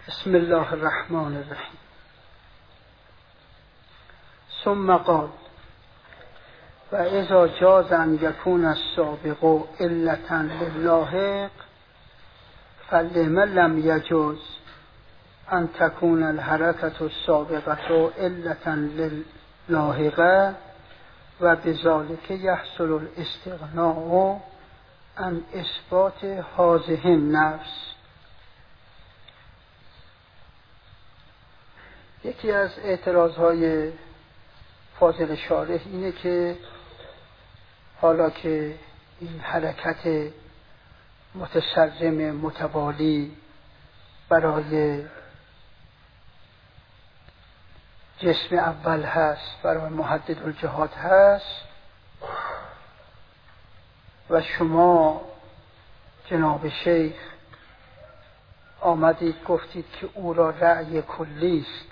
بسم الله الرحمن الرحیم. ثم قال و اذا جاز ان یکون السابق علة لللاحق فلم لم یجوز ان تكون الحركة السابقة علة لللاحقة و بذلك يحصل الاستغناء عن اثبات هذه النفس. یکی از اعتراضهای فاضل شارح اینه که حالا که این حرکت متسرم متوالی برای جسم اول هست، برای محدد الجهات هست و شما جناب شیخ آمدید گفتید که او را رأی کلی است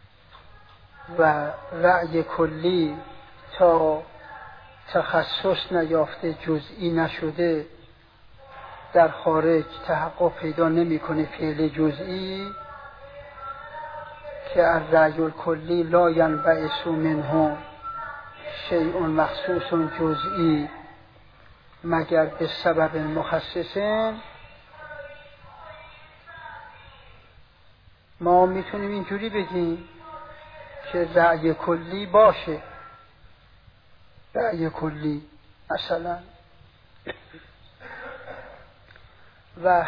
و رأی کلی تا تخصص نیافته جزئی نشده در خارج تحقق پیدا نمی‌کنه فعل جزئی که الرأی الکلی لا ینبعث منه شیء مخصوص جزئی مگر به سبب مخصص. ما میتونیم اینجوری بگیم که رأی کلی باشه، رأی کلی مثلا و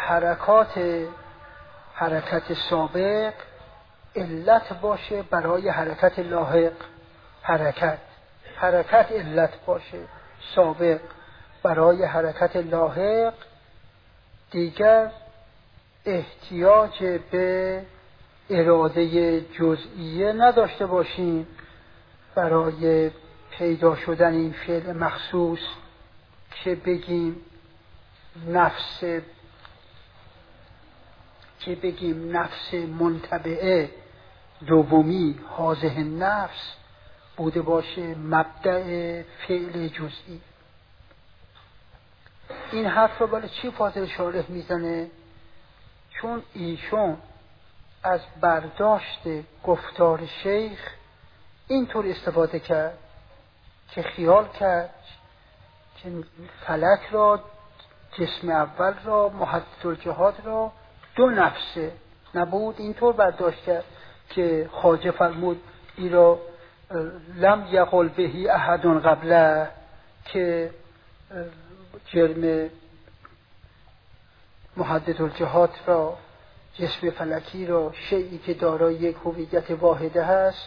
حرکت سابق علت باشه برای حرکت لاحق، حرکت علت باشه سابق برای حرکت لاحق، دیگر احتیاج به اراده جزئیه نداشته باشیم برای پیدا شدن این فعل مخصوص که بگیم نفس منتبعه دومی هذه النفس بوده باشه مبدأ فعل جزئی. این حرف رو برای چی فاضل شارح میزنه؟ چون ایشون از برداشت گفتار شیخ اینطور استفاده کرد که خیال کرد که فلک را، جسم اول را، محدد الجهات را دو نفسه نبود. اینطور برداشت کرد که خواجه فرمود ای را لم یقل بهی احد قبله، که جرم محدد الجهات را، جسم فلکی را، شیئی که دارای یک هویت واحده هست،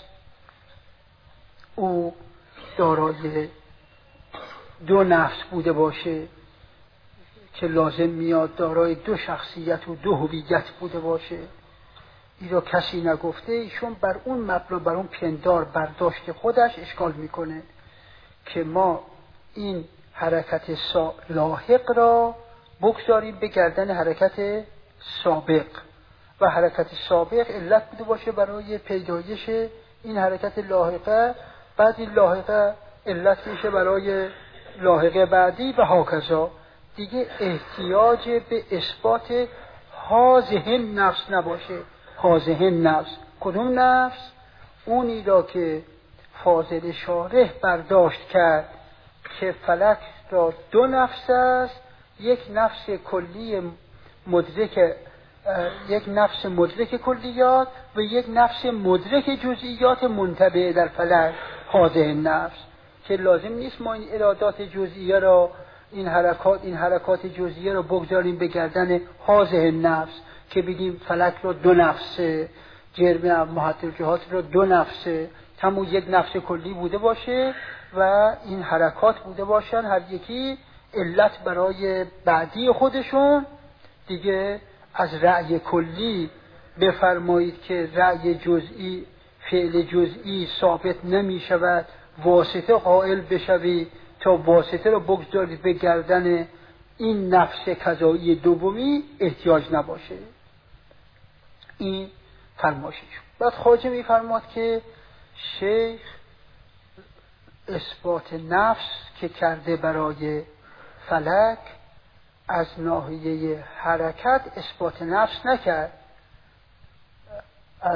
او دارای دو نفس بوده باشه که لازم میاد دارای دو شخصیت و دو هویت بوده باشه. این را کسی نگفته. ایشون بر اون مبنا، بر اون پندار برداشت خودش اشکال میکنه که ما این حرکت لاحق را بگذاریم به گردن حرکت سابق و حرکت سابق علت بوده باشه برای پیدایش این حرکت لاحقه، بعد این لاحقه علت میشه برای لاحقه بعدی و هاکذا. دیگه احتیاج به اثبات هذه نفس نباشه. هذه نفس کدوم نفس؟ اونی را که فاضل شارح برداشت کرد که فلک را دو نفس است، یک نفس کلی مدرک، یک نفس مدرک کلیات و یک نفس مدرک جزئیات منتبع در فلک. هذه نفس که لازم نیست ما این ارادات جزئیه را، این حرکات جزئیه را بگذاریم به گردن هذه نفس که بگیم فلک را دو نفسه، جرم محدد الجهات را دو نفسه، همون یک نفس کلی بوده باشه و این حرکات بوده باشن هر یکی علت برای بعدی خودشون. دیگه از رأی کلی بفرمایید که رأی جزئی، فعل جزئی ثابت نمی شود، واسطه قائل بشوید تا واسطه رو بگذارید به گردن این نفس قضایی دومی احتیاج نباشه. این فرمایشش. بعد خواجه می فرماد که شیخ اثبات نفس که کرده برای فلک از ناحیه حرکت اثبات نفس نکرد، از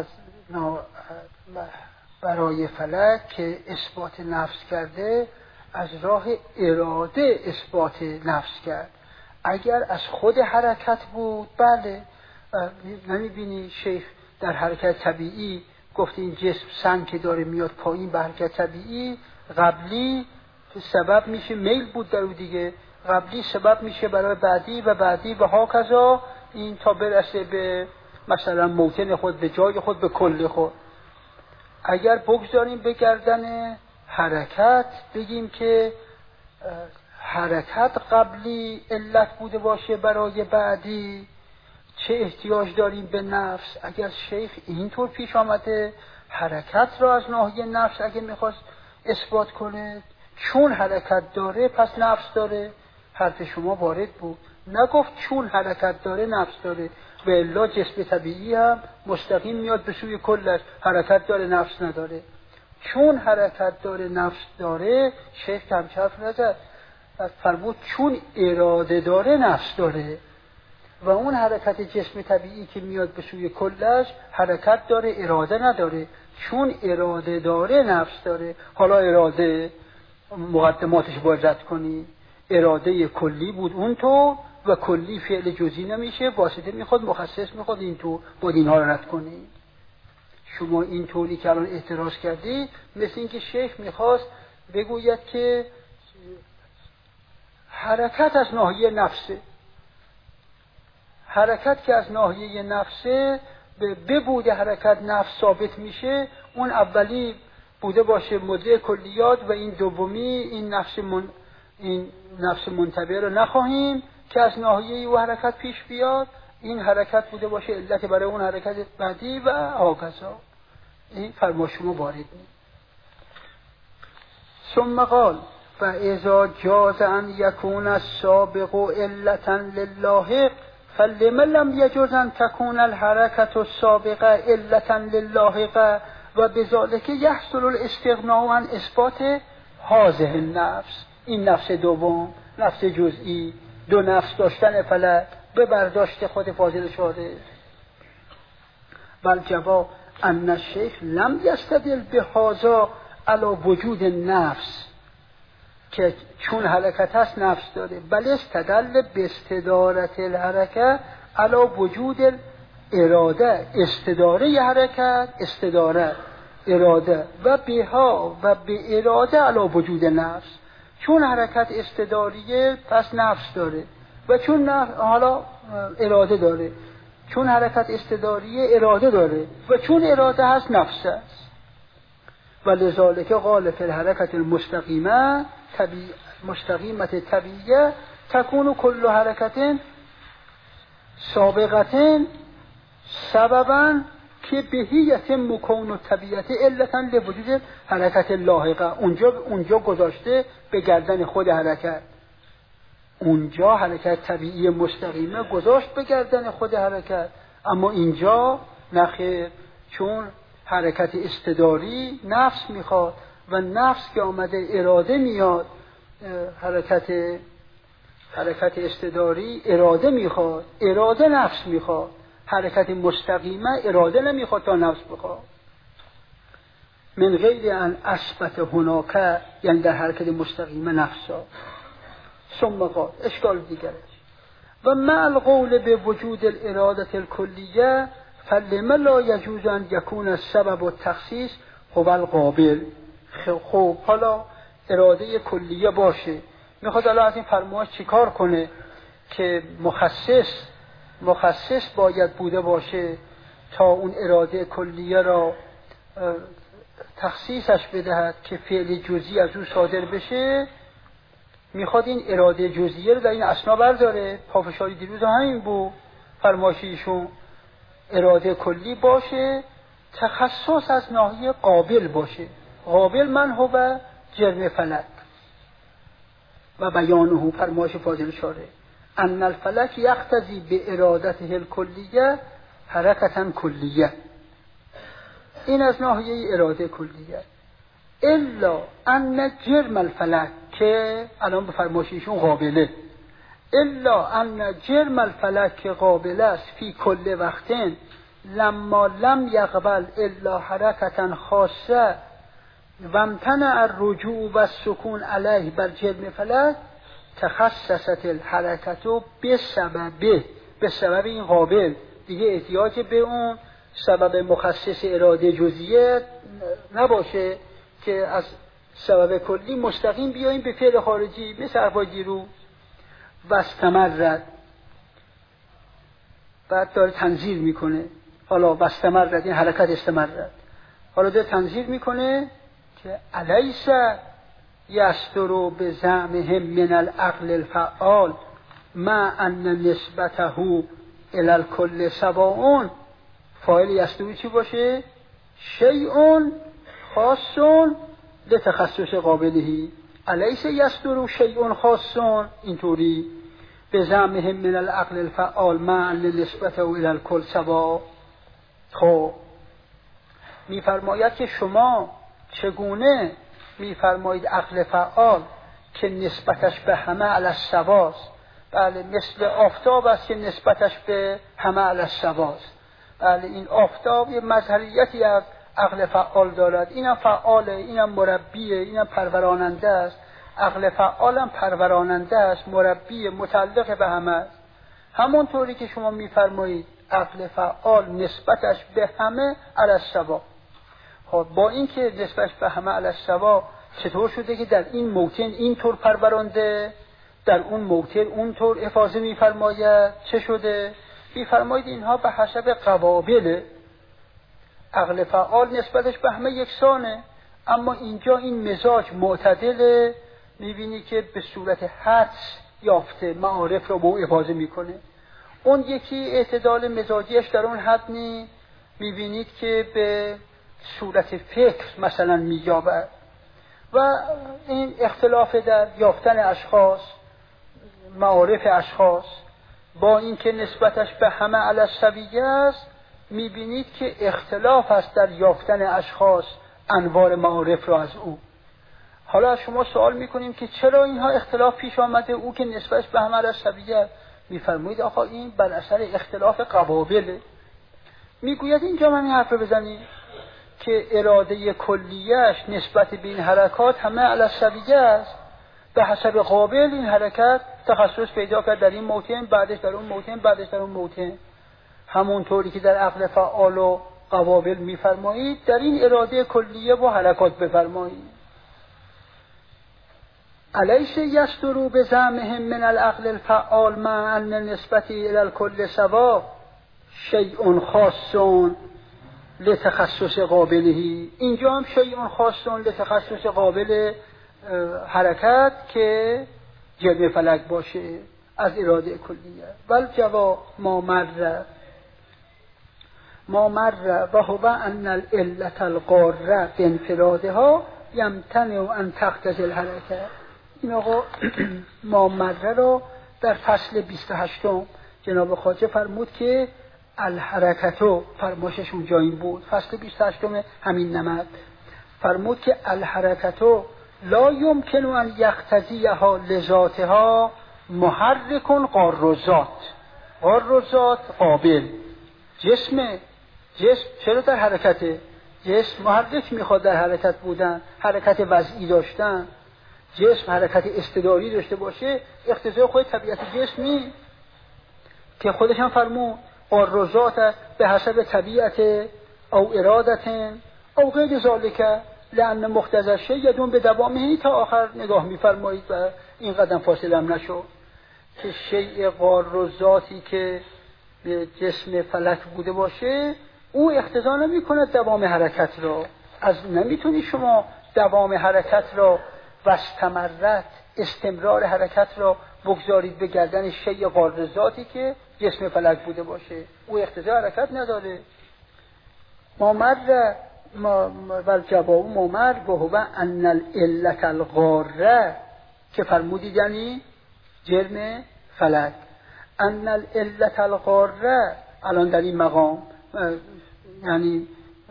برای فلک که اثبات نفس کرده از راه اراده اثبات نفس کرد. اگر از خود حرکت بود بله، نمیبینی شیخ در حرکت طبیعی گفت این جسم سنگ که داره میاد پایین به حرکت طبیعی قبلی سبب میشه، میل بود در او دیگه، قبلی سبب میشه برای بعدی و بعدی و هاکذا این تا برسه به مثلا موطن خود، به جای خود، به کل خود. اگر بگذاریم به گردن حرکت بگیم که حرکت قبلی علت بوده باشه برای بعدی، چه احتیاج داریم به نفس؟ اگر شیخ اینطور پیش آمده حرکت را از ناحیه نفس اگر میخواست اثبات کنه، چون حرکت داره پس نفس داره، حرف شما وارد بود. نگفت چون حرکت داره نفس داره، و الا جسم طبیعی هم مستقیم میاد به سوی کلش، حرکت داره نفس نداره. چون حرکت داره نفس داره، شیخ کمچرف نزد، فرمود چون اراده داره نفس داره، و اون حرکت جسم طبیعی که میاد به سوی کلش حرکت داره اراده نداره. چون اراده داره نفس داره. حالا اراده مقدماتش باید رد کنی، اراده کلی بود اون تو و کلی فعل جزئی نمیشه، واسطه میخواد، مخصص میخواد، این تو باید اینها رو رد کنی. شما این طوری که الان اعتراض کردی مثل اینکه شیخ میخواست بگوید که حرکت از ناحیه نفسه، حرکت که از ناحیه نفسه به بوده حرکت نفس ثابت میشه، اون اولی بوده باشه مدعی کلیات و این دومی این نفس منتبه رو نخواهیم که از ناحیه او حرکت پیش بیاد، این حرکت بوده باشه علت برای اون حرکت بعدی و آقازا. این فرما شما وارد نید. ثم قال و اذا جاز ان یکون السابق علتا لله فلما لم يجوز ان تكون الحركة السابقة علة للاحقة و بذلك يحصل الاستغناء عن اثبات هذه النفس. این نفس دوم، نفس جزئی، دو نفس داشتن فلک به برداشت خود فاضل شده. بل جواب ان الشیخ لم يستدل بهذا على وجود نفس، که چون حرکت هست نفس داره، بل استدل به استدارت الحرکت علی وجود اراده، استداره حرکت، استداره اراده و بها و به اراده علی وجود نفس. چون حرکت استداریه پس نفس داره و چون حالا اراده داره، چون حرکت استداریه اراده داره و چون اراده هست نفس هست. و لذالک قال فی الحرکت المستقیمه مستقیمت طبیعیه تکون کل حرکت سابقت سببا که بهیت مکون و طبیعت علتا لوجود حرکت لاحقه. اونجا گذاشته به گردن خود حرکت، اونجا حرکت طبیعی مستقیمه گذاشت به گردن خود حرکت، اما اینجا نخیر، چون حرکت استداری نفس میخواد و نفس که آمده اراده میاد، حرکت استداری اراده میخواد، اراده نفس میخواد، حرکت مستقیمه اراده نمیخواد تا نفس بخواد. من غیر ان اثبت هناك، یعنی در حرکت مستقیمه نفسا. ثم قال اشکال دیگرش و مع القول به وجود الاراده الکلیه فلما لا يجوز ان يكون السبب التخصيص هو القابل. خب حالا اراده کلیه باشه، میخواد الان از این فرمایش چیکار کنه که مخصص باید بوده باشه تا اون اراده کلیه را تخصیصش بدهد که فعل جزئی از او صادر بشه. میخواد این اراده جزئیه رو در این اسنا برداره. پافشاری دیروز همین بود فرمایشیشون، اراده کلی باشه، تخصص از ناحیه قابل باشه. قابل من هو جرم فلک و بیانه فرمایش فاضل شاره ان الفلک یقتضی به ارادته الکلیه حرکتا کلیه. این از ناحیه اراده کلیه. الا ان جرم الفلک، که الان به فرمایششون قابله، الا ان جرم الفلک قابل است فی کل وقتن لما لم یقبل الا حرکتا خاصه و امتنع الرجوع و السکون علیه بر جرم فلک تخصصت الحرکتو به سبب این قابل دیگه احتیاج به اون سبب مخصص اراده جزئیه نباشه که از سبب کلی مستقیم بیاییم به فعل خارجی مثل حرفای دیرو. و استمرت، بعد داره تنظیر میکنه. حالا و استمرت، این حرکت استمرت، حالا داره تنظیر میکنه که الیس یسترو به زعمهم من العقل الفعال مع ان نسبته الی الکل سواء. فاعل یسترو چی باشه؟ شیء خاص لتخصص قابلهی. الیس یسترو شیء خاص، اینطوری به زعمهم من العقل الفعال مع ان نسبته الی الکل سواء. خب میفرماید که شما چگونه میفرمایید عقل فعال که نسبتش به همه علی السواست؟ بله، مثل آفتاب است که نسبتش به همه علی السواست. بله، این آفتاب یه مظهریتی از عقل فعال دارد، اینم فعاله، اینم مربیه، اینم پروراننده است. عقل فعالم پروراننده است، مربی، متعلق به همه است. همونطوری که شما میفرمایید عقل فعال نسبتش به همه علی السوا. خب با این که نسبتش به همه علی السوا، چطور شده که در این موطن اینطور پرورانده، در اون موطن اونطور افاضه میفرماید؟ چه شده؟ میفرمایید اینها به حسب قوابل. عقل فعال نسبتش به همه یکسانه، اما اینجا این مزاج معتدله، میبینی که به صورت حدس یافته معارف رو به او افاضه میکنه. اون یکی اعتدال مزاجیش در اون حد نی، میبینید که به صورت فکر مثلا میجابد. و این اختلاف در یافتن اشخاص، معارف اشخاص، با اینکه نسبتش به همه علی السویه است، میبینید که اختلاف است در یافتن اشخاص انوار معارف را از او. حالا از شما سوال میکنیم که چرا اینها اختلاف پیش آمده؟ او که نسبتش به همه علی السویه است. میفرمایید آقا این بر اثر اختلاف قوابله. میگوید اینجا من این حرف بزنیم که اراده کلیهش نسبت به این حرکات همه علی السویه است، به حسب قابل این حرکت تخصص پیدا کرد در این موطن، بعدش در اون موطن، بعدش در اون موطن. همونطوری که در عقل فعال و قوابل میفرمایید در این اراده کلیه و حرکات بفرمایید. الیس یسترو به زعمهم من العقل الفعال مع ان نسبتی الی الکل سوا شیء خاص لتخصص قابلهی. اینجا هم شیء خاص لتخصص قابل حرکت که جرم فلک باشه از اراده کلیه. بل جواب ما مر و هو ان العلت القاره بانفرادها یمتنع ان تقتضی الحرکه. این آقا ما مر را در فصل 28 جناب خواجه فرمود که الحرکتو، فرماشش اونجا این بود، فصل 28 همین نمد، فرمود که الحرکتو لا یمکن ان یقتضیها لذاتها محرک قارزات. قارزات قابل، جسم چرا در حرکته؟ جسم محرک میخواد در حرکت بودن، حرکت وضعی داشتن. جسم حرکت استداری داشته باشه، اقتضای خود طبیعت جسم نیست که خودش هم فرمود قارزات به حسب طبیعت او ارادت او غیر ذالک لأن مقتضی الشیء یدوم به دوامه تا آخر نگاه می‌فرمایید و این قدم فاصله هم نشد که شیء قارزاتی که به جسم فلک بوده باشه او اقتضا نمی‌کند دوام حرکت را. از نمیتونی شما دوام حرکت را و استمرار حرکت را بگذارید به گردن شیء قارزاتی که جسم فلک بوده باشه، او اقتضای حرکت نداره. والجواب ممر و هو ان العلت القاره که فرمودید یعنی جرم فلک. ان العلت القاره الان در این مقام یعنی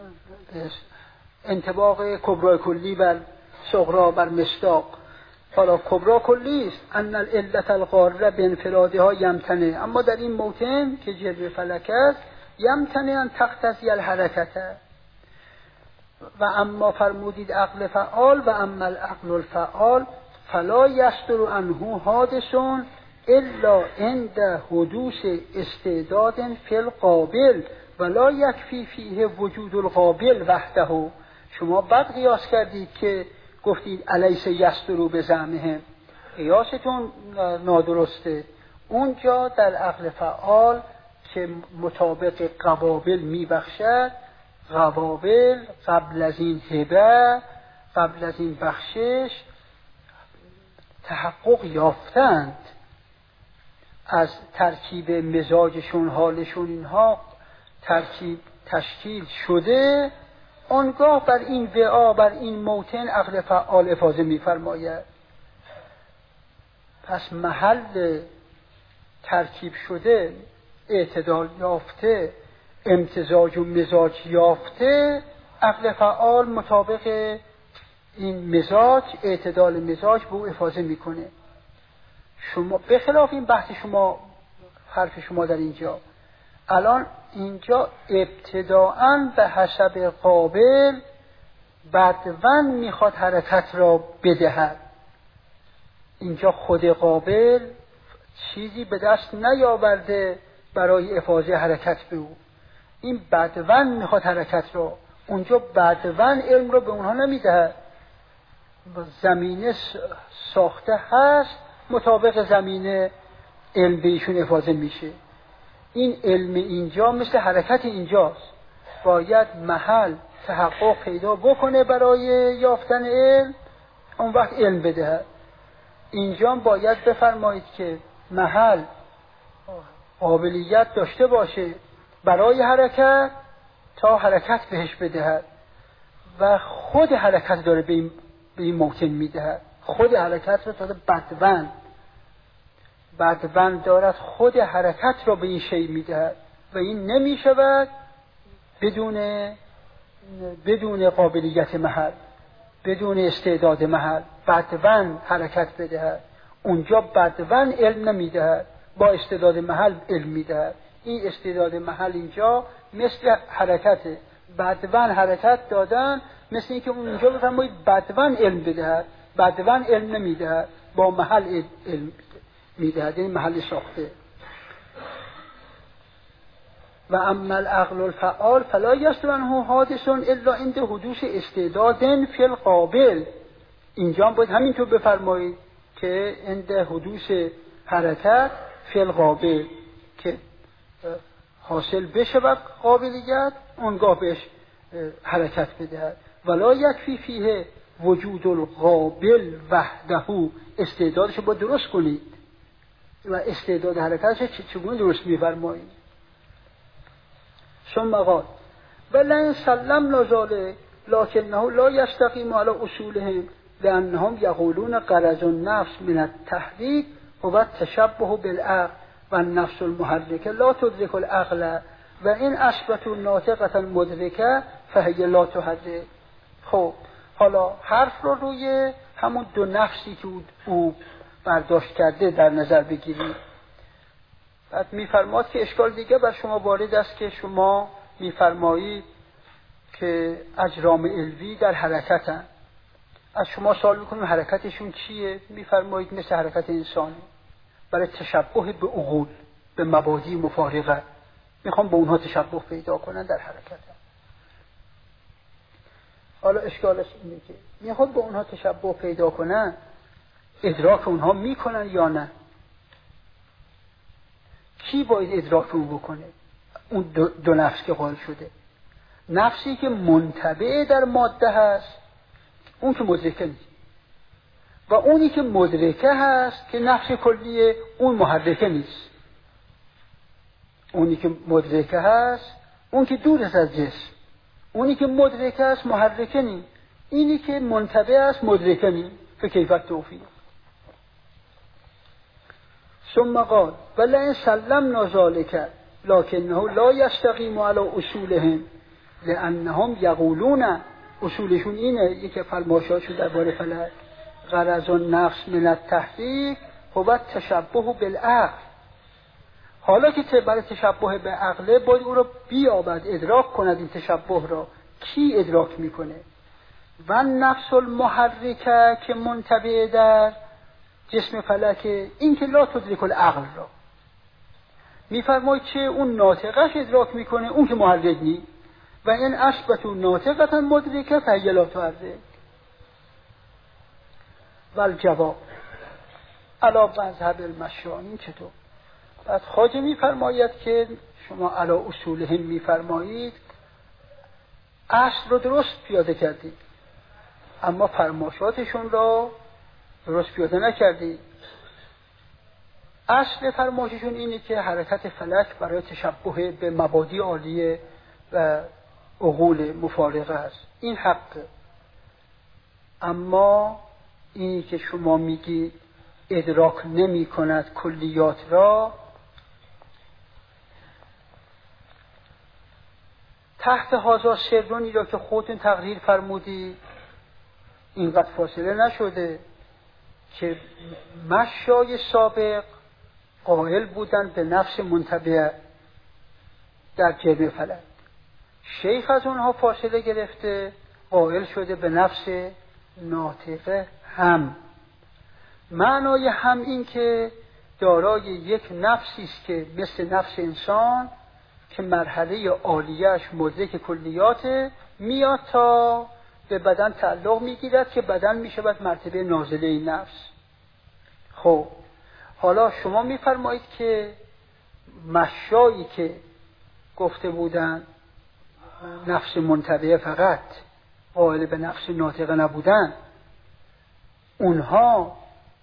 انطباق کبرای کلی بر صغرا بر مصداق. حالا کبرا کلی است، ان العلت القاره بانفرادها یمتنه، اما در این موطن که جرم فلک است یمتنع تقتضی الحرکت. و اما فرمودید عقل فعال و اما العقل الفعال فلا یصدر عنه حادث الا عند حدوث استعداد فی القابل ولا یکفی فیه وجود القابل وحده. شما بعد قیاس کردید که گفتید الیس یصدر بزعمهم، قیاستون نادرسته. اونجا در عقل فعال که مطابق قوابل میبخشد، قوابل قبل از این هبه، قبل از این بخشش تحقق یافتند از ترکیب مزاجشون، حالشون، اینها ترکیب تشکیل شده، آنگاه بر این وعا، بر این موطن عقل فعال افاضه می‌فرماید. پس محل ترکیب شده، اعتدال یافته، امتزاج و مزاج یافته، عقل فعال مطابق این مزاج، اعتدال مزاج به او افاضه میکنه. شما بخلاف این بحث شما، حرف شما در اینجا، الان اینجا ابتداءً به حسب قابل بدون میخواد حرکت را بدهد. اینجا خود قابل چیزی به دست نیاورده برای افاضه حرکت به او، این بدون میخواد حرکت را. اونجا بدون علم را به اونها نمیده، زمینه ساخته هست، مطابق زمینه علم به ایشون افاضه میشه. این علم اینجا مثل حرکت اینجاست، باید محل تحقق پیدا بکنه برای یافتن علم، اون وقت علم بده. اینجا باید بفرمایید که محل قابلیت داشته باشه برای حرکت تا حرکت بهش بدهد و خود حرکت داره به این موطن میدهد. خود حرکت رو تا بدون دارد خود حرکت را به این شی میدهد و این نمیشود بدون قابلیت محل، بدون استعداد محل بدون حرکت بدهد. اونجا بدون علم نمیدهد، با استعداد محل علم میدهد. این استعداد محل اینجا مثل حرکته، بدون حرکت دادن، مثل اینکه اونجا بفرمایید بدون علم بدهد، بدون علم نمیدهد، با محل علم میدهد، یعنی محل ساخته. و اما العقل الفعال فلا یصدر عنه حادث الا عند حدوث استعداد فی القابل. اینجا باید همینطور بفرمایید که عند حدوث حرکت فی القابل، که حاصل بشه و قابلیت اونگاه بهش حرکت بدهد. ولا یکفی فیه وجود القابل وحده. استعدادش باید درست کنید و استعداد حرکتش چگونه درست می‌فرمایید. ثم قال ولئن سلمنا ذلک لکنه لا یستقیم علی اصولهم لانهم یقولون غرض النفس من التحریک هو التشبه بالعقل و النفس المحرکه لا تدرک العقل و این اثبتوا ناطقه مدرکه فهی لا تحرک. خب حالا حرف رو روی همون دو نفسی که او برداشت کرده در نظر بگیرید. بعد میفرماد که اشکال دیگه بر شما وارد است که شما میفرمایید که اجرام علوی در حرکتن. از شما سوال میکنیم حرکتشون چیه؟ میفرمایید مثل حرکت انسانی، برای تشبه به عقول، به مبادی مفارقه، میخوام به اونها تشبه پیدا کنن در حرکتن. حالا اشکالش اینه که میخواد به اونها تشبه پیدا کنن، ادراک اونها میکنن یا نه؟ کی باید ادراک رو بکنه؟ اون دو نفس که قائل شده. نفسی که منتبع در ماده هست، اون که مدرکه نیست، و اونی که مدرکه هست که نفس کلیه، اون محرکه نیست. اونی که مدرکه هست، اون که دور از جسم، اونی که مدرکه هست محرکه نیست. اینی که منتبع است مدرکه نیست. فکیفت توفیق. ثم قال ولئن سلمنا ذلک لکنه لا یستقیم علی اصولهم لانهم یقولون، اصولشون اینه، یکی فرمایشاتشون درباره فلک، غرض النفس من التحریک هو التشبه بالعقل. حالا که برای تشبه به عقله باید او را بیابد، ادراک کند. این تشبه را کی ادراک میکنه؟ و نفس المحرکه که منطبع در جسم فلکه، این که لا تدرک العقل را میفرماید که اون ناطقش ادراک میکنه، اون که محرک نی. و این اثبتوا ناطقه مدرکه فهی لا تحرک. و الجواب علی مذهب المشایخ. چطور؟ بعد خواجه میفرماید که شما علی اصولهم میفرمایید اصل رو درست پیاده کردید، اما فرمایشاتشون را درست پیاده نکردید. اصل فرمایششون اینه که حرکت فلک برای تشبه به مبادی عالیه و عقول مفارقه است، این حق. اما اینی که شما میگی ادراک نمی کند کلیات را، تحت هذا سرونی را که خودتون تقریر فرمودی اینقدر فاصله نشده که مشای سابق قائل بودن به نفس منطبع در جبه فلک، شیخ از اونها فاصله گرفته قائل شده به نفس ناطقه. هم معنای هم این که دارای یک نفسی است که مثل نفس انسان که مرحله عالیه‌اش مدرک کلیات میاد تا به بدن تعلق میگیرد که بدن میشود مرتبه نازله این نفس. خب حالا شما میفرمایید که مشایی که گفته بودن نفس منطبعه فقط قائل به نفس ناطقه نبودن، اونها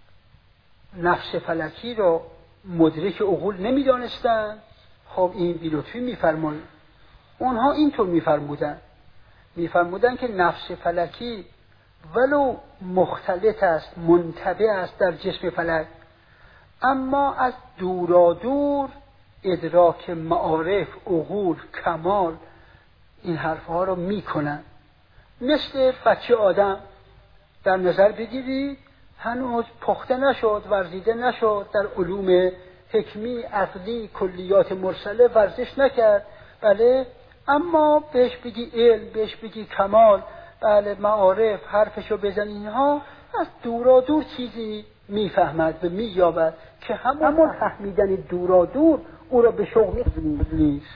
نفس فلکی را مدرک عقول نمیدانستن. خب این بی‌لطفی میفرمایید. اونها اینطور میفرمودن که نفس فلکی ولو مختلط است، منطبع است در جسم فلک، اما از دورادور ادراک معارف، عقول، کمال این حرفها رو میکنن. مثل بچه آدم در نظر بگیرید هنوز پخته نشد، ورزیده نشد، در علوم حکمی، عقلی، کلیات مرسله ورزش نکرد، بله، اما بهش بگی علم، بهش بگی کمال، بله، معارف، حرفشو بزن، اینها از دورادور چیزی میفهمد و مییابد که همون فهمیدن دورادور او را به شوق نیست.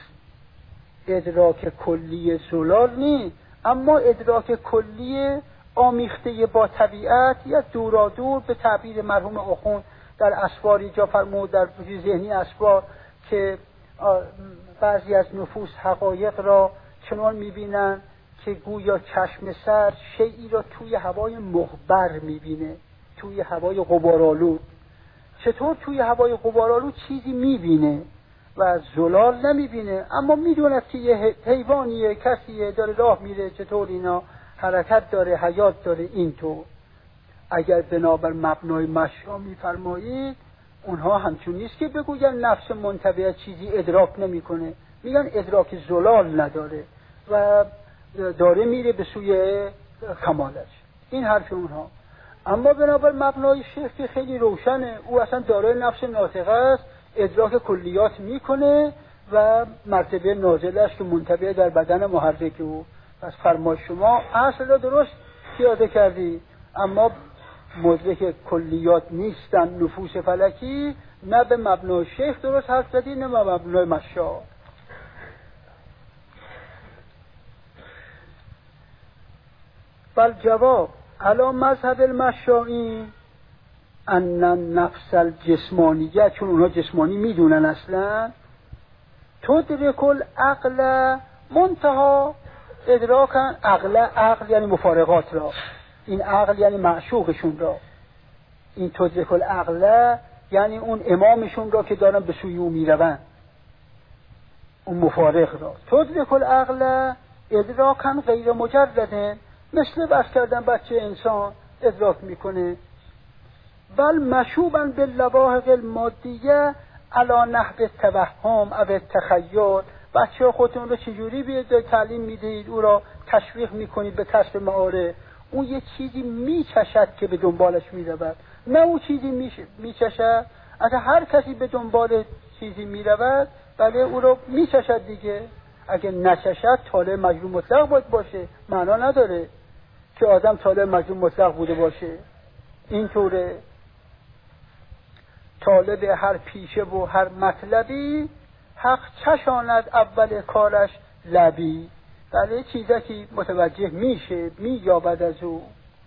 ادراک کلی زلال نیست، اما ادراک کلی آمیخته با طبیعت یا دورادور، به تعبیر مرحوم آخوند در اسواری جا فرمود، در ذهنی اسوار، که بعضی از نفوس حقایق را چنان میبینن که گویا چشم سر شیئی را توی هوای مغبر میبینه، توی هوای غبارآلود. چطور توی هوای غبارآلود چیزی میبینه و زلال نمیبینه، اما میدوند که یه حیوانیه، کسیه، داره راه میره، چطور اینا حرکت داره، حیات داره. اینطور اگر بنابر مبنای مشا میفرمایید، اونها همچون نیست که بگوین نفس منطبع چیزی ادراک نمیکنه، میگن ادراک زلال نداره و داره میره به سوی کمالش. این حرف اونها. اما بنابر مبنای شیخ که خیلی روشنه، او اصلا دارای نفس ناطقه است، ادراک کلیات میکنه و مرتبه نازلش که منطبع در بدن محرک او. پس فرمای شما اصل را درست پیاده کردی، اما مدرک کلیات نیستن نفوس فلکی. نه به مبنای شیخ درست حرف زدی، نه به مبنای مشا. بل جواب علی مذهب المشائین ان النفس الجسمانیه، چون اونها جسمانی میدونن اصلا، تدرک العقل منتها ادراکن. عقل یعنی مفارقات را، این عقل یعنی معشوقشون را، این تدرک العقل یعنی اون امامشون را که دارن به سوی او میرون، اون مفارق را. تدرک العقل ادراکن غیر مجرده، مثل بس کردن بچه انسان ادراک میکنه. بل مشوبا باللواحق المادیه علی نحو توهم او تخیل. بچه خودتون رو چجوری بیاد تعلیم میدید، او را تشویق میکنید به کسب معارف، اون یه چیزی میچشد که به دنبالش میرود، نه اون چیزی میچشد. اگه هر کسی به دنبال چیزی میرود بله او رو میچشد دیگه. اگه نچشد طالع مجنون مطلق باید باشه، معنا نداره که آدم طالع مجنون مطلق بوده باشه. اینطوره طالب هر پیشه و هر مطلبی، حق چشاند اول کارش لبی. بله چیزی متوجه میشه مییابد از او.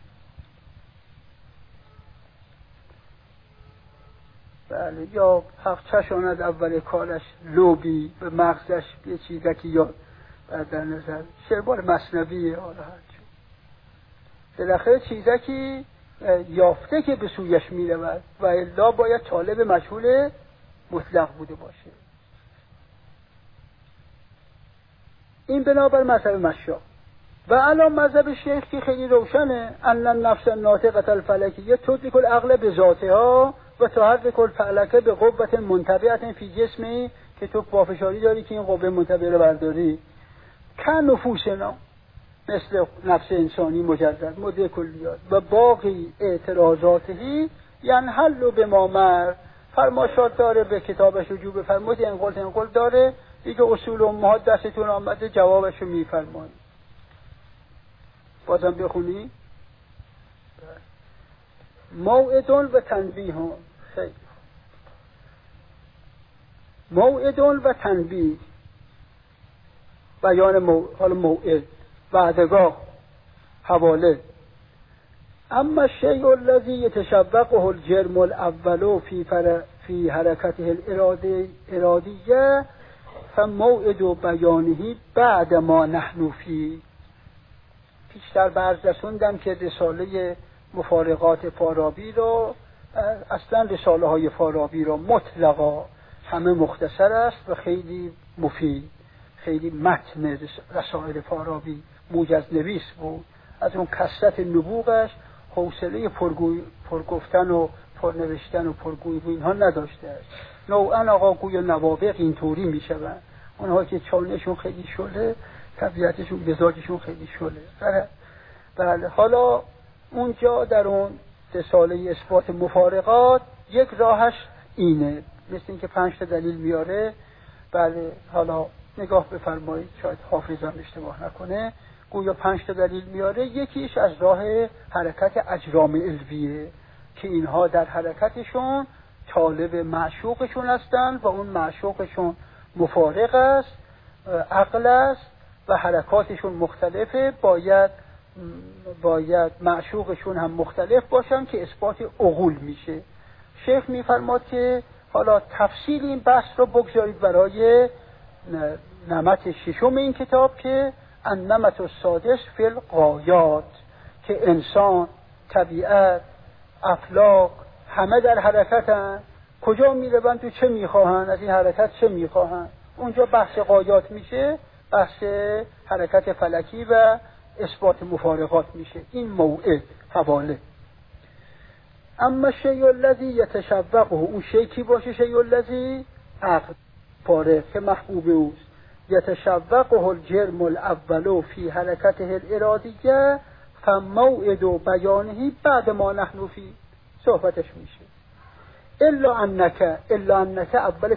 بله یا حق چشاند اول کارش لوبی، به مغزش یه چیزی یاد در نظر شعر مثنویه. حالا هرچی بالاخره چیزی یافته که به سویش میرود و الا باید طالب مجهول مطلق بوده باشه. این بنابر مذهب مشایخ. و الان مذهب شیخ که خیلی روشنه، ان النفس الناطقه الفلکیه تدرک العقل بذاتها و تحرک الفلک به قوت منطبعه فی جسمی، که تو پافشاری داری که این قوه منطبعه رو برداری. که نفوسنا مثل نفس انسانی مجرد مدل کلیات و باقی اعتراضاتهی ینحل به ما مر. فرماشات داره به کتابش رجوع بفرمایید، انقل داره دیگه، اصول امهات دستتون آمده جوابشو میفرمایید. بازم بخونی موعدون و تنبیهون. خیلی موعدون و تنبیه، بیان حالا موعد وعدگاه حواله. اما الشیء الذی یتشوقه الجرم الاول فی حرکته الارادیه فموعد بیانه بعد ما نحن فی. پیشتر برز رسوندم که رساله مفارقات فارابی رو، اصلا رساله های فارابی رو مطلقا همه مختصر است و خیلی مفید. خیلی متن رسائل فارابی موجز نویس بود. از اون کثرت نبوغش حوصله پرگفتن و پرنوشتن و پرگویی اینها نداشته است. نوعا آقا گوی و نوابق اینطوری می شوند. اونها که چانهشون خیلی شله، طبیعتشون مزاجشون خیلی شله. بله حالا اونجا در اون رساله اثبات مفارقات یک راهش اینه، مثل این که 5 تا دلیل میاره. بله حالا نگاه بفرمایید شاید حافظم اشتباه نکنه، گویا 5 تا دلیل میاره. یکیش از راه حرکت اجرام علویه که اینها در حرکتشون طالب معشوقشون هستن و اون معشوقشون مفارق است، عقل است و حرکاتشون مختلفه. باید معشوقشون هم مختلف باشن که اثبات عقول میشه. شیخ میفرماد که حالا تفصیل این بحث رو بگذارید برای نمط 6 این کتاب که النمط السادس فی الغایات، که انسان، طبیعت، افلاک همه در حرکتن. کجا میرون تو چه میخواهن، از این حرکت چه میخواهن. اونجا بحث غایات میشه، بحث حرکت فلکی و اثبات مفارقات میشه. این موعد حواله. اما شیء الذی یتشوقه، اون شیء کی باشه؟ شیء الذی عقل فارغ که محبوب اوست. یتشوقه الجرم الاول فی حرکته الارادیه فموعد بیانه بعد ما نحن فی. صحبتش میشه الا انک اول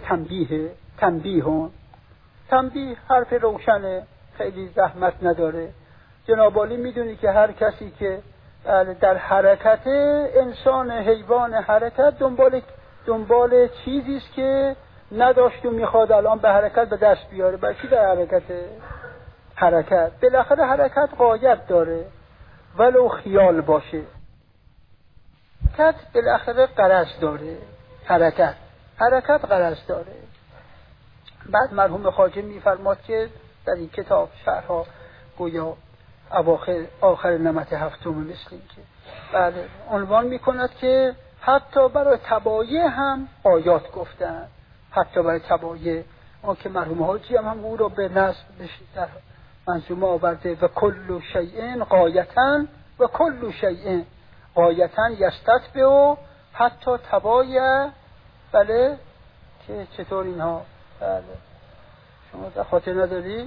تنبیه حرف روشنه، خیلی زحمت نداره. جناب عالی میدونی که هر کسی که در حرکت، انسان، حیوان حرکت، دنبال چیزی است که نداشت و میخواد الان به حرکت به دست بیاره. برای چی در حرکت بالاخره حرکت غایت داره ولو خیال باشه. حرکت بالاخره غرض داره. حرکت غرض داره. بعد مرحوم خواجه میفرماد که در این کتاب شرح‌ها گویا آخر نمط 7 مثل این که بله عنوان میکند که حتی برای تبایع هم آیات گفتن. حتی برای تبایع اون که مرحوم حاجی هم او رو به نصب در منظومه آورده و کل شیء غایتن و کل شیء غایتن یستتبع حتی تبایع. بله که چطور اینها؟ بله شما در خاطر نداری؟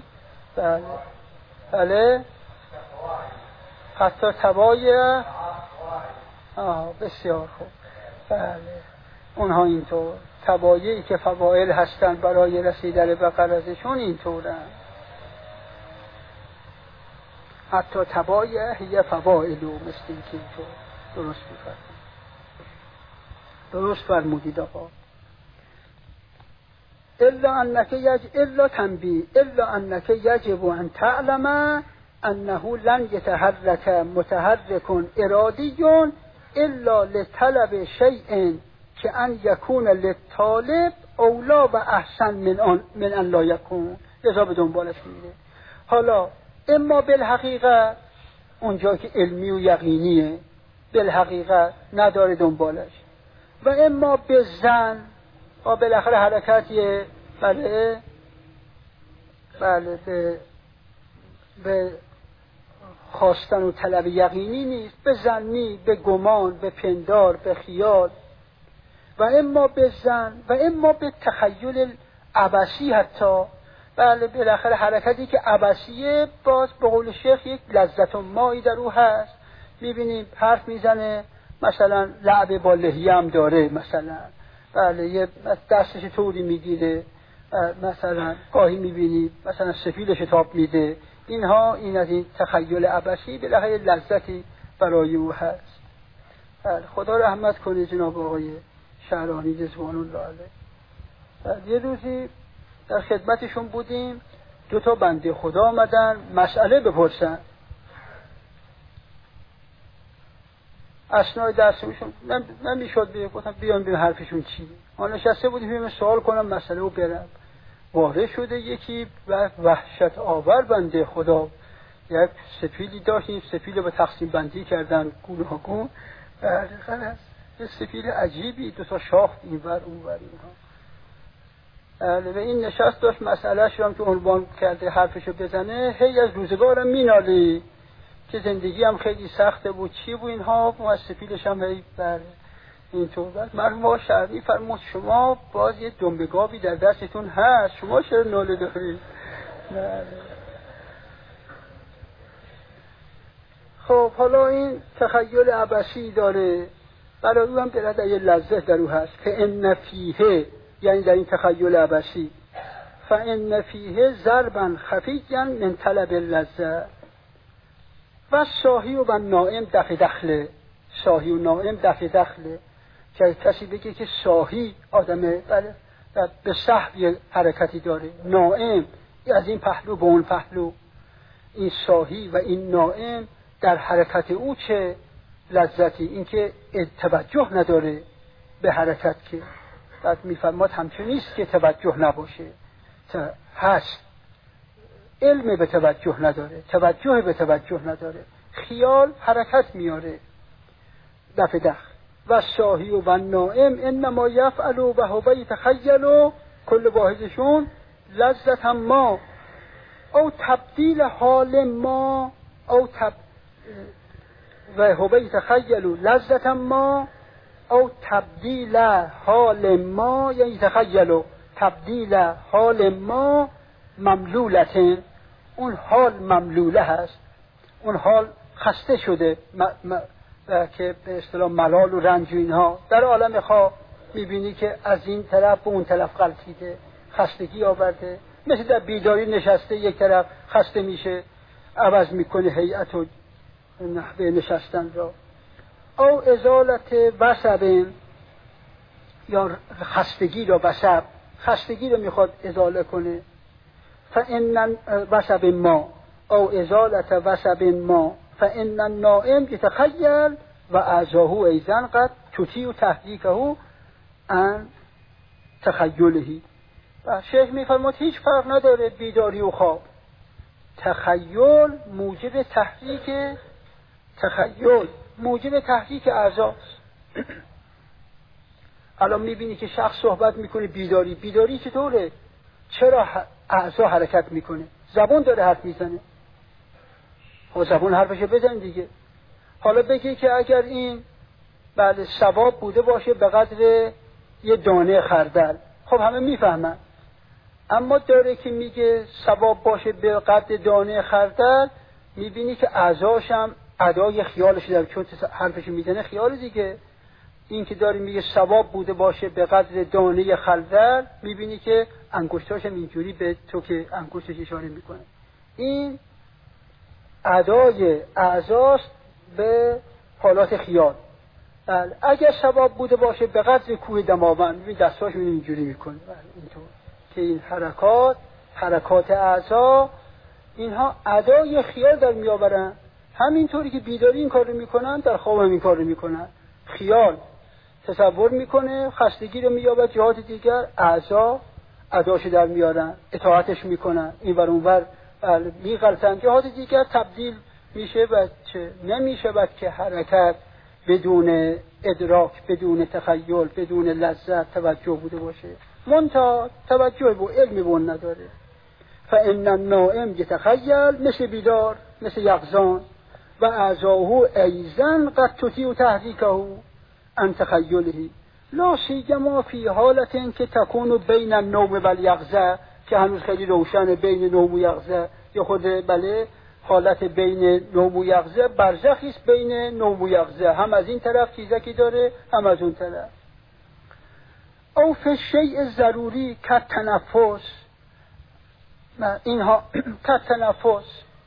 بله حتی تبایع. بسیار خوب. بله اونها اینطور تبایعی که فواعل هستن برای رسیدن به غرضشون اینطورن. حتی تبایع یه فواعلو مثل این که اینطور درست می‌فرمایید. درست فرمودید آقا. الا تنبیه الا انک یجب ان تعلم انه لن يتحرك متحرك ارادی الا لطلب شیء که ان یکون للطالب اولا و احسن من ان لا یکون. لذا به دنبالش میره. حالا اما بالحقیقه اونجا که علمی و یقینیه بالحقیقه نداره دنبالش، و اما به زن و بالاخره حرکتیه بله به خواستن و طلب یقینی نیست، به ظنی، به گمان، به پندار، به خیال، و اما به ظن و اما به تخیل عبثی حتی. بله بالاخره حرکتی که عبثیه باز به قول شیخ یک لذت و مایی در او هست. میبینیم حرف میزنه مثلا لعب با لحیه هم داره، مثلا بله یه دستش طوری میگیره، مثلا گاهی میبینید مثلا سفیل شتاب میده. اینها این از این تخیل عبثی بالاخره لذتی برای او هست. خدا رحمت کنه جناب آقای شعرانی رضوان الله علیه. یه روزی در خدمتشون بودیم، 2 بنده خدا آمدن مسئله بپرسن. اسنای درسشون نمیشد گفتم بیان ببین حرفشون چیه. ما نشسته بودیم ببینم سوال کنم مسئله رو برم. وارد شده یکی وحشت آور بنده خدا، یک سفیلی داشتیم، سفیل به تقسیم بندی کردن گوناگون. یه سفیل عجیبی 2 شاخ اینور اونور اینها. و این نشست داشت مسئله شو هم که عنوان کرده حرفشو بزنه. هی از روزگارم مینالی که زندگی هم خیلی سخته بود چی بود اینها. از سفیلش هم هی بر اینطور بود. مرحوم آقا شعری فرمود شما باز یه دنبگابی در دستتون هست، شما چرا ناله دارید؟ خب حالا این تخیل عبثی داره، برای او هم دلت یه لذت در او هست. فان فیه یعنی در این تخیل عبثی فان فیه ضربا خفیا من طلب اللذت و شاهی و نائم دفع دخله. شاهی و نائم دفع دخله که کسی بگه که شاهی آدمه بله به سهو حرکتی داره، نائم از این پهلو به اون پهلو. این شاهی و این نائم در حرکت او چه لذتی، این که توجه نداره به حرکت که بعد میفرماد همچون نیست که توجه نباشه، هست علم به توجه نداره، توجه به توجه نداره، خیال حرکت میاره دفع دخل. و شاهی و نائم انما یفعل و هو یتخیل کل واحدشون لذت ما او تبدیل حال ما او و هو یتخیل لذت ما او تبدیل حال ما، یعنی یتخیل تبدیل حال ما مملولتن. اون حال مملوله هست، اون حال خسته شده که به اصطلاح ملال و رنج و اینها. در عالم خواب میبینی که از این طرف به اون طرف غلطیده، خستگی آورده. مثل در بیداری نشسته یک طرف خسته میشه، عوض میکنه هیئت و نحوه نشستن را. او ازالت وسب یا خستگی را، وسب خستگی را میخواد ازاله کنه. فان وسب ما او ازالت وسب ما فان النائم یتخیل و اعضاه ایضا قد تطیع تحریکه عن تخیله. و شیخ میفرماد هیچ فرق نداره بیداری و خواب، تخیل موجب تحریک، تخیل موجب تحریک اعضاست. الان میبینی که شخص صحبت میکنه بیداری چطوره؟ چرا اعضا حرکت میکنه؟ زبان داره حرف میزنه، خب زبان حرفشو بزن دیگه. حالا بگی که اگر این بله ثواب بوده باشه به قدر یه دانه خردل، خب همه میفهمن. اما داره که میگه ثواب باشه به قدر دانه خردل، میبینی که اعضاش هم ادای خیالش داره، چون حرفش میزنه خیال دیگه. این که داری میگه ثواب بوده باشه به قدر دانه خلدر، میبینی که انگشتاش اینجوری به تو که انگشتش اشاره میکنه. این ادای اعضاست به حالات خیال. اگر ثواب بوده باشه به قدر کوه دماوند، میبینی دستاش اینجوری میکنه اینطور که این حرکات اعضا اینها ادای خیال در میآورن. همینطوری که بیداری این کار رو میکنن، در خواب هم این کار رو میکنن. خیال تصور میکنه، خستگی رو مییابد، جهات دیگر اعضا اداش در میارن، اطاعتش میکنن، این ور اون ور میغلطن، جهات دیگر تبدیل میشه و چه نمیشه بعد که حرکت بدون ادراک، بدون تخیل، بدون لذت توجه بوده باشه. منتها توجه به علم بون نداره. فإن النائم یتخیل، مثل بیدار، مثل یقظان، و اعضاه ایضا قد تطیع تحریکه عن تخیله، لا سیما فی حالت که تکون بین النوم و الیقظه، که هنوز خیلی روشن بین نوم و یقظه، یا خود بله حالت بین نوم و یقظه برزخی است، بین نوم و یقظه، هم از این طرف چیزکی داره هم از اون طرف. او فی شیء ضروری که تنفس، اینها که تنفس،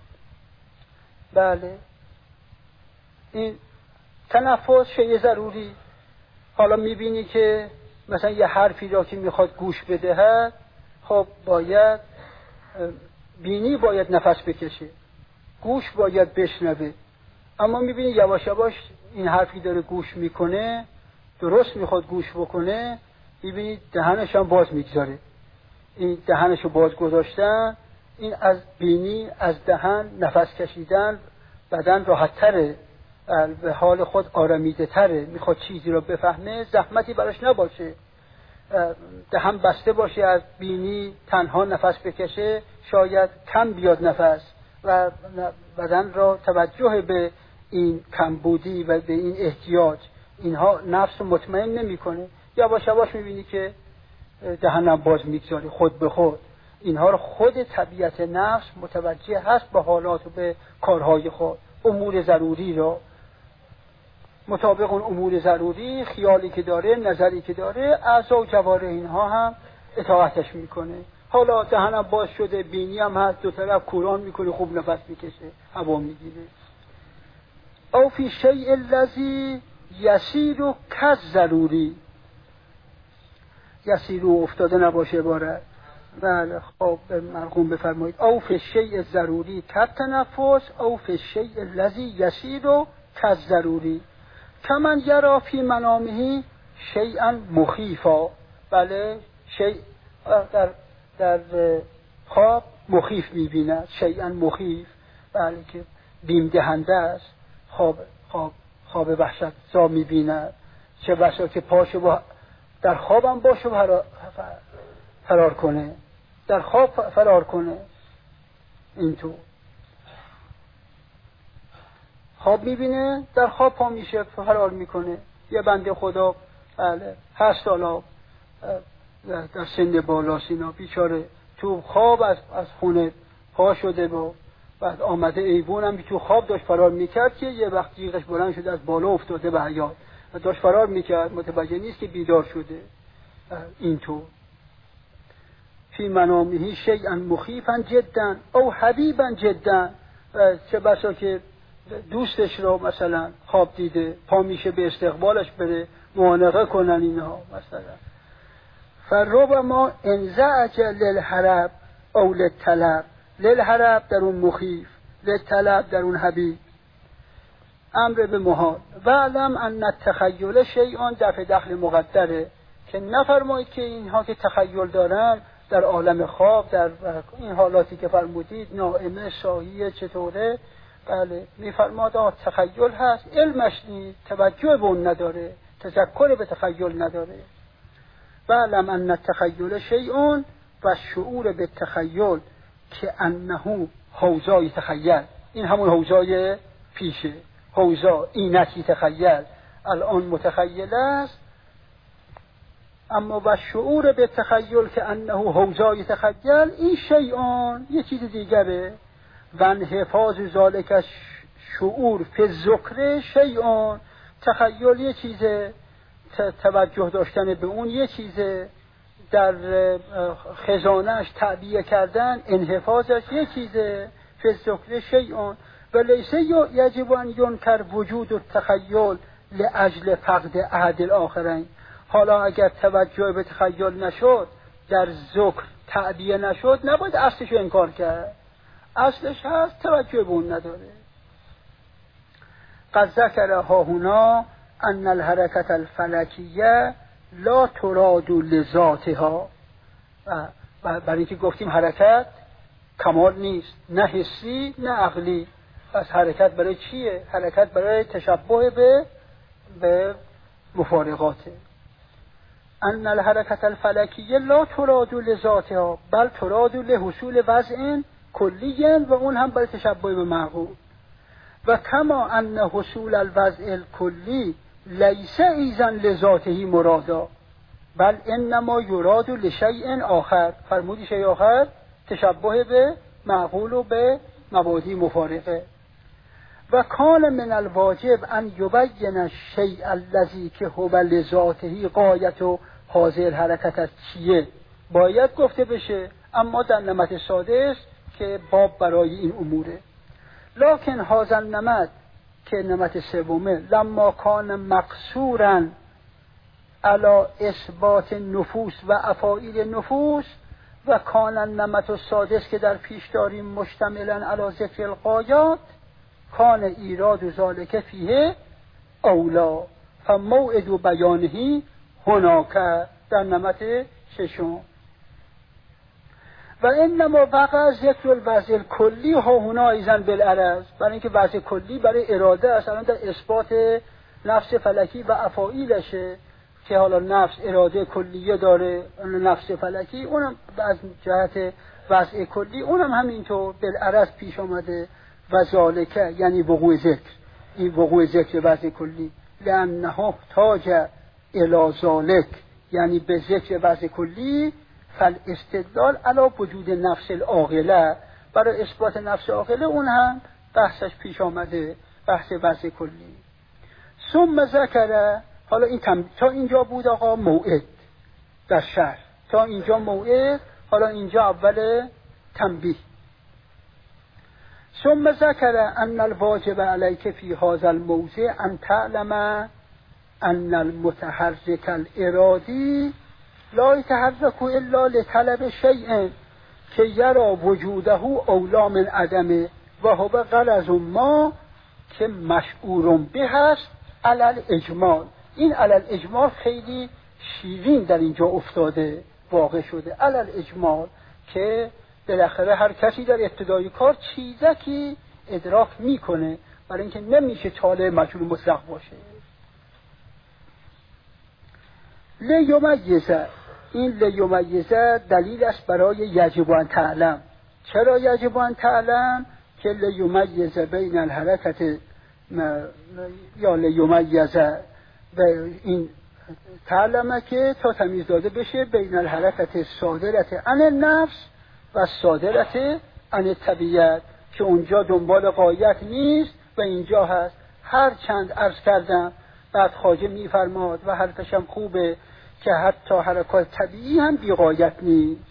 بله این تنفس شیء ضروری. حالا میبینی که مثلا یه حرفی را که میخواد گوش بدهد، خب باید بینی باید نفس بکشه، گوش باید بشنوه، اما میبینی یواش یواش این حرفی داره گوش میکنه، درست میخواد گوش بکنه، میبینی دهنش هم باز میگذاره. این دهنشو باز گذاشتن، این از بینی، از دهن نفس کشیدن، بدن راحت تره، به حال خود آرامیده تره، میخواد چیزی رو بفهمه، زحمتی براش نباشه، دهن بسته باشه، از بینی تنها نفس بکشه، شاید کم بیاد نفس و بدن را توجه به این کمبودی و به این احتیاج، اینها نفس مطمئن نمیکنه. یواش یواش میبینی که دهنم باز میگذاره خود به خود. اینها رو خود طبیعت نفس متوجه هست به حالات و به کارهای خود. امور ضروری را مطابق اون امور ضروری، خیالی که داره، نظری که داره، اعضا و جوارح اینها هم اطاعتش میکنه. حالا دهنم باز شده، بینی هم هست، دو طرف کوران میکنه، خوب نفس میکشه، هوا میگیره. او فی شیء الذی یسیر کز ضروری، یسیر افتاده نباشه عبارت، بله خب مرقوم بفرمایید. او فی الشیء ضروری کز تنفس، او فی الشیء الذی یسیر کز ضروری، کمن یرا فی منامه شیئا مخیفا، بله شیء در خواب مخیف میبیند، شیئا مخیف، بله که بیم دهنده است، خواب وحشت زا میبیند، چه بسا که پاشو در خوابم باشه فرار کنه، در خواب فرار کنه. اینطور خواب میبینه، در خواب پا میشه فرار میکنه. یه بنده خدا بله 8 سال در سن بالا سینا بیچاره تو خواب از خونه پا شده و بعد آمده ایوون هم تو خواب داشت فرار میکرد که یه وقت جیغش بلند شده از بالا افتاده به حیاط و داشت فرار میکرد، متوجه نیست که بیدار شده. اینطور فی منامه شیئا مخیفا جدا او حبیبا جدا، چه بسا که دوستش رو مثلا خواب دیده، پا میشه به استقبالش بره، معانقه کنن اینها مثلا. فربما انزعج للحرب او للطلب، للحرب در اون مخیف، للطلب در اون حبیب، امر به محال. وعلم ان التخیل شیئا دفع دخل مقدره، که نفرمایید که اینها که تخیل دارن در عالم خواب، در این حالاتی که فرمودید نائمه شاهیه چطوره، بله میفرماد تخیل هست، علمش نیست، توجه به اون نداره، تذکر به تخیل نداره. وعلم ان التخیل شیئا و شعور به تخیل که انه حوزای تخیل، این همون حوزای پیشه، حوزا اینکی تخیل الان متخیل است، اما و شعور به تخیل که انه حوزای تخیل این شیئان یه چیز دیگره. و انحفاظ ذالک شعور فی الذکر شیئان، تخیل یه چیزه توجه داشتن به اون یه چیزه، در خزانهش تعبیه کردن انحفاظش یه چیزه، فی الذکر شیء و لیس یجب ان ینکر وجود التخیل لاجل فقد احد الاخرین. حالا اگر توجه به تخیل نشد، در ذکر تعبیه نشد، نباید اصلش انکار کرد. اصلش هست، توجه به اون نداره. قد ذکر ها هنا ان الحرکت الفلکیه لا تراد لذاتها. برای اینکه گفتیم حرکت کمال نیست، نه حسی نه عقلی. پس حرکت برای چیه؟ حرکت برای تشبه به مفارقاته. ان الحرکت الفلکیه لا تراد لذاتها بل تراد لحصول وضع کلی، و اون هم برای تشبه به معقول. و کما ان حصول الوضع الکلی لیس ایزا لذاته مرادا بل انما یراد لشیء آخر. فرمودی شیء آخر تشبه به معقول و به مبادی مفارقه. و کان من الواجب ان یبین الشیء الذی که هو لذاته غایت و حاضر حرکت چیه، باید گفته بشه، اما در نمط ساده است که باب برای این اموره. لکن هذا النمط که نمط سومه، لما کان مقصورا علی اثبات نفوس و افاعیل نفوس و کان النمط السادس که در پیش داریم مشتملا علی ذکر الغایات، کان ایراد ذالک فیه اولا فموعد بیانه هناک. در نمط ششم و انما وقع ذکر الوضع الکلی ها هنا ایزن بالعرض، برای اینکه وضع کلی برای اراده است. الان در اثبات نفس فلکی و افاعیلشه که حالا نفس اراده کلیه داره، نفس فلکی اونم از جهت وضع کلی اونم همینطور بالعرض پیش آمده. و ذالکه یعنی وقوع ذکر، این وقوع ذکر وضع کلی، لانه تاج الی ذالک یعنی به ذکر وضع کلی، فالاستدلال علی وجود نفس العاقله، برای اثبات نفس عاقله اون هم بحثش پیش آمده، بحث وضع کلی. ثم ذکر، حالا این تا اینجا بود آقا موعد در شرح، تا اینجا موعد. حالا اینجا اول تنبیه. ثم ذکر ان الواجب علیک فی هذا الموضع ان تعلم ان المتحرک الارادی لا يتحرك الا لطلب شیء که یرا وجوده اولا من عدمه و هو غرض ما که مشعور به است علل اجمال. این علل اجمال خیلی شیرین در اینجا افتاده، واقع شده علل اجمال، که بالاخره هر کسی در ابتدای کار چیزکی ادراک میکنه، برای اینکه نمیشه طالع مجهول مطلق باشه. لیمیزه، این لیمیزه دلیل است برای یجب ان تعلم. چرا یجب ان تعلم؟ که لیمیزه بین الحرکت یا لیمیزه و این تعلمه که تا تمیز داده بشه بین الحرکت صادرت عن النفس و صادرت عن الطبیعت، که اونجا دنبال غایت نیست و اینجا هست. هر چند عرض کردم بعد خواجه میفرماد و حرفشم خوبه که حتی حرکات طبیعی هم بی غایت نیست.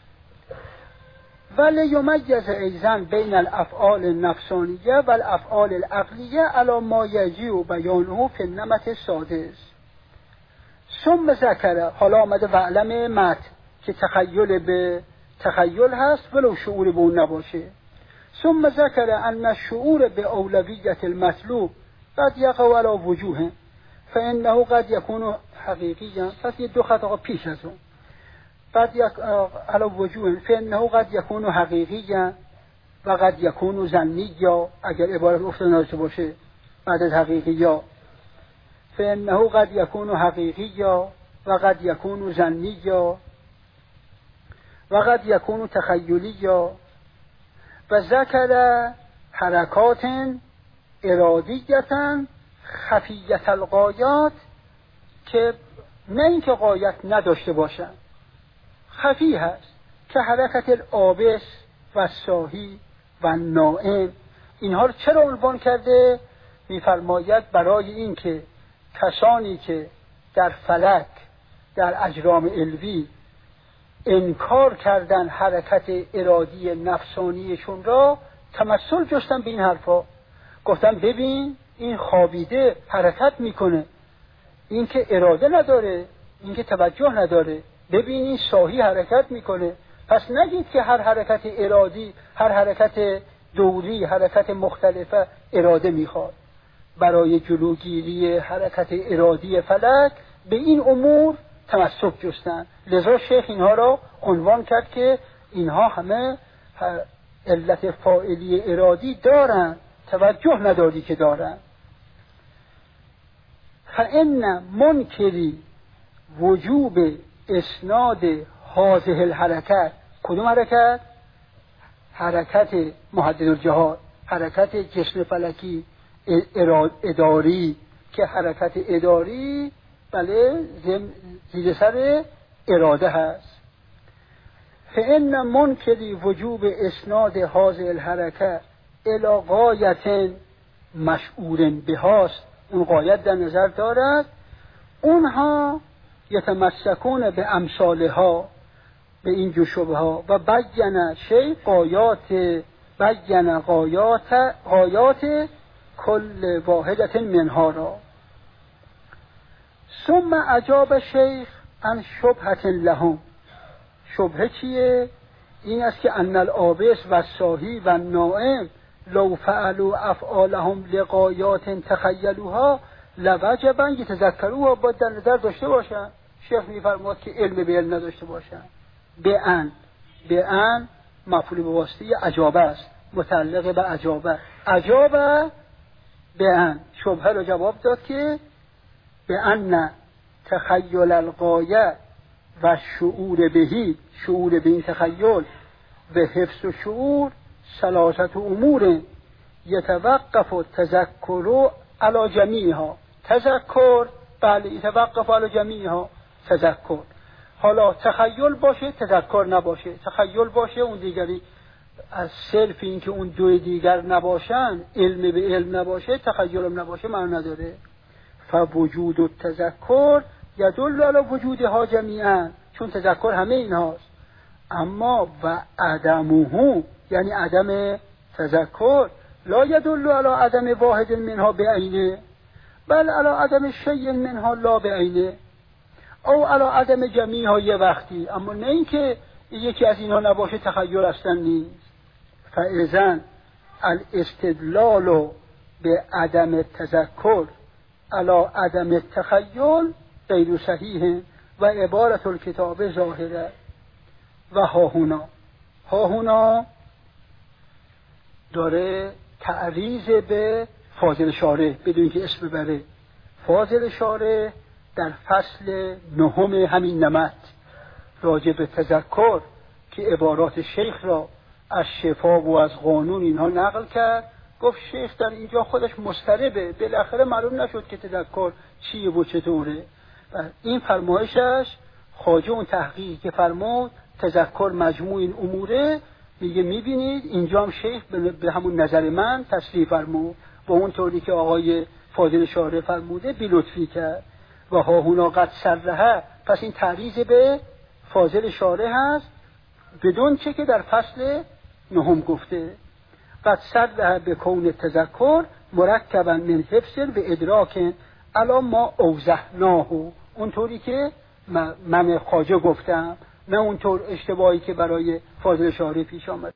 ولی یمیز ایضا بین الافعال النفسانیه و الافعال العقلیه علی ما یجیء بیانه فی النمط السادس. ثم ذکر، حالا آمده وعلم مت که تخیل به تخیل هست ولو شعور به اون نباشه. ثم ذکر ان الشعور به اولویت المطلوب قد یقع علی وجوه فانه قد یکون حقیقیا. پس یه دو خطا پیش از اون، قد علی وجوه فانه قد یکون حقیقیا و قد یکون ظنیا. اگر عبارت افتاده باشه بعد از حقیقیا، فانه قد یکون حقیقیا و قد یکون ظنیا و قد یکون تخیلیا. و ذکر حرکات ارادیتا خفیت الغایات، که نه اینکه غایت نداشته باشن، خفی هست، که حرکت العابس و ساهی و نائم. اینها رو چرا عنوان کرده؟ میفرماید برای اینکه کسانی که در فلک در اجرام علوی انکار کردن حرکت ارادی نفسانیشون را، تمثل جستن به این حرفا. گفتن ببین این خوابیده حرکت میکنه، این که اراده نداره، این که توجه نداره، ببین این ساهی حرکت میکنه. پس نگید که هر حرکت ارادی، هر حرکت دوری، حرکت مختلفه اراده میخواد. برای جلوگیری حرکت ارادی فلک به این امور تمسک جستن. لذا شیخ اینها را عنوان کرد که اینها همه علت فاعلی ارادی دارن، توجه نداری که دارن. فإن منکری وجوب اسناد هذه الحرکت، کدوم حرکت؟ حرکت محدد الجهات، حرکت جسم فلکی اداری، که حرکت اداری بله زیر سر اراده هست. فإن منکری وجوب اسناد هذه الحرکت الی غایت مشعور بهاست، اون غایت در نظر دارد، اونها یتمسکون به امثالها، به این جشبه ها، و بیان شیء غایات کل واحدت منها را. ثم اجاب شیخ عن شبهة لهم. شبهه چیه؟ این است که ان العابس و الصاحی و النائم لو فعلوا افعالهم لغایات تخیلوها لوجب ان یتذکروها، باید در نظر داشته باشن. شیخ میفرماد که علم به علم نداشته باشن. به ان مفعول به واسطه اجابه است، متعلق به اجابه به ان. شبهه را جواب داد که به ان تخیل الغایه و شعور بهی، شعور به این تخیل و حفظ و شعور ثلاثه امور یتوقف تذکر علی جمیعها. تذکر بله یتوقف علی جمیعها، تذکر. حالا تخیل باشه تذکر نباشه، تخیل باشه اون دیگری از صرف این که اون دو دیگر نباشن، علم به علم نباشه، تخیل هم نباشه، معنی نداره. فوجود التذکر یدل علی وجودها جمیعا، چون تذکر همه اینهاست. اما و عدمه یعنی عدم تذکر لا یدل علی عدم واحد منها بعینه، بل علی عدم شیء منها لا بعینه، او علی عدم جمیعها یه وقتی، اما نه اینکه یکی از اینها نباشه تخیل اصلا نیست. فاذن الاستدلال به عدم تذکر علی عدم تخیل غیر صحیح و عبارت الکتاب ظاهره. و هاهونا داره تعریض به فاضل شارح بدون که اسم ببره. فاضل شارح در فصل 9 همین نمط راجع به تذکر که عبارات شیخ را از شفا و از قانون اینها نقل کرد، گفت شیخ در اینجا خودش مضطربه، بالاخره معلوم نشد که تذکر چیه و چطوره. و این فرمایشش خواجه اون تحقیقی که فرمود تذکر مجموع این اموره، میگه میبینید اینجا هم شیخ به همون نظر من تصریح فرمود و اون طوری که آقای فاضل شارح فرموده بی لطفی کرد. و ها هونا قد سرها، پس این تعریض به فاضل شارح هست بدون چه که در فصل 9 گفته. قد سرها به کون تذکر مرکبا من حفظ و ادراک علی ما اوضحناه، اون طوری که من خواجه گفتم، نه اون طور اشتباهی که برای فاضل شارح پیش آمد.